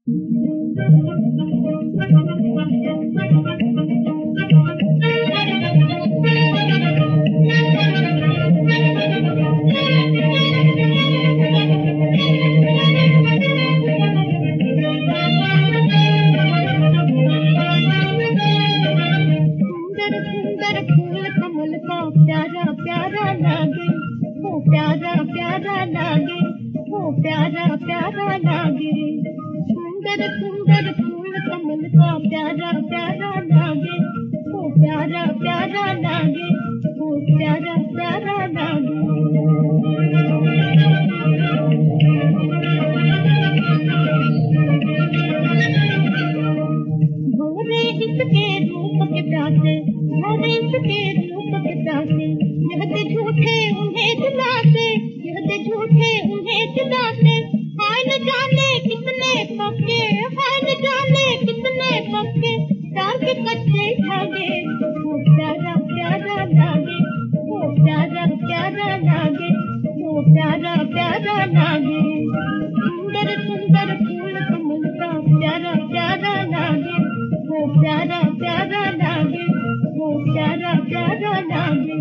सुंदर फूल कमल का प्यारा प्यारा लागे, वो प्यारा प्यारा लागे, वो प्यारा प्यारा लागे। सुंदर सुंदर फूल कमल का प्यारा प्यारा लागे, वो प्यारा प्यारा लागे, वो प्यारा प्यारा लागे। भोरे इसके रूप के प्यासे, भोरे इसके रूप के प्यासे, यह ते झूठे उन्हें दिलासे, यह ते झूठे उन्हें दिलासे। हाय न जाने कितने पक्के, हाय न जाने कितने पक्के, प्यार के कच्चे धागे। वो प्यारा प्यारा लागे, वो प्यारा प्यारा लागे, वो प्यारा प्यारा लागे। सुंदर सुंदर फूल कमल का प्यारा प्यारा लागे, वो प्यारा प्यारा लागे, वो प्यारा प्यारा लागे।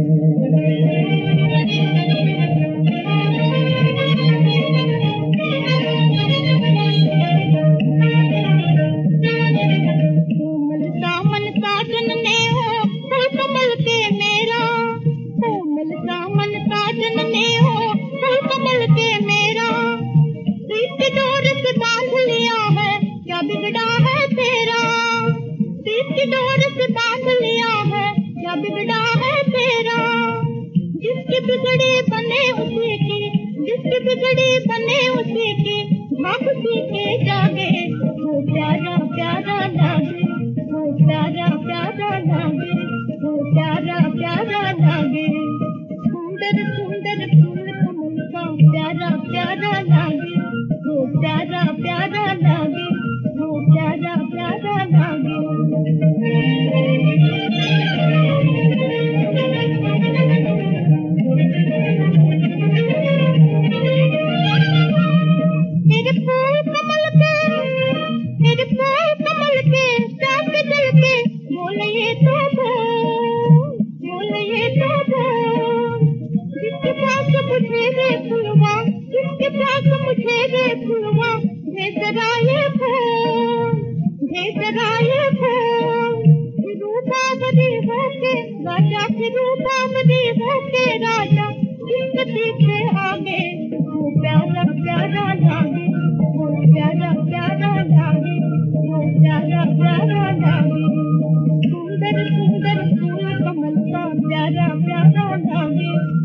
कोमल सामन साजन ने हो फूल कमल के मेरा, कोमल सामन साजन ने हो फूल कमल के मेरा। प्रीत डोर से बांध लिया है, क्या बिगड़ा है तेरा। प्रीत डोर से बांध लिया है, क्या बिगड़ा है तेरा। जिसकी बिगड़ी बने उसी की, जिसकी बिगड़ी बने उसी की, भाग उसी के जागे। वो प्यारा प्यारा लागे, वो प्यारा प्यारा लागे, वो प्यारा प्यारा लागे। सुंदर सुंदर फूल कमल का प्यारा प्यारा लागे, वो प्यारा प्यारा लागे, वो प्यारा प्यारा लागे। मेरे फूल कमल के, मेरे फूल कमल के साथ दिल के बोले तो बोल, बोले तो बोल। जिसके पास मुझे रे फुलवा, जिसके पास मुझे रे फुलवा, भेजरा ये फूल, भेजरा ये फूल। रूपावती होके राजा, फिर रूपावती होके राजा, जिसके पीछे आगे। वो प्यारा प्यारा लागे, वो प्यारा प्यारा लागे, वो प्यारा प्यारा लागे। सुंदर सुंदर फूल कमल का प्यारा प्यारा लागे,